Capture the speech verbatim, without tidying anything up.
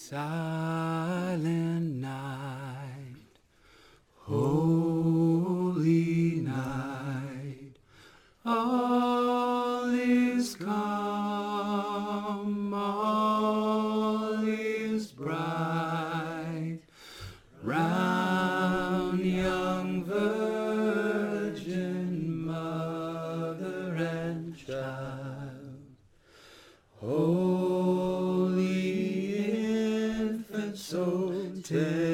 Silent night, holy night, all is calm, all is bright, round young virgin mother and child. Holy infant, so tender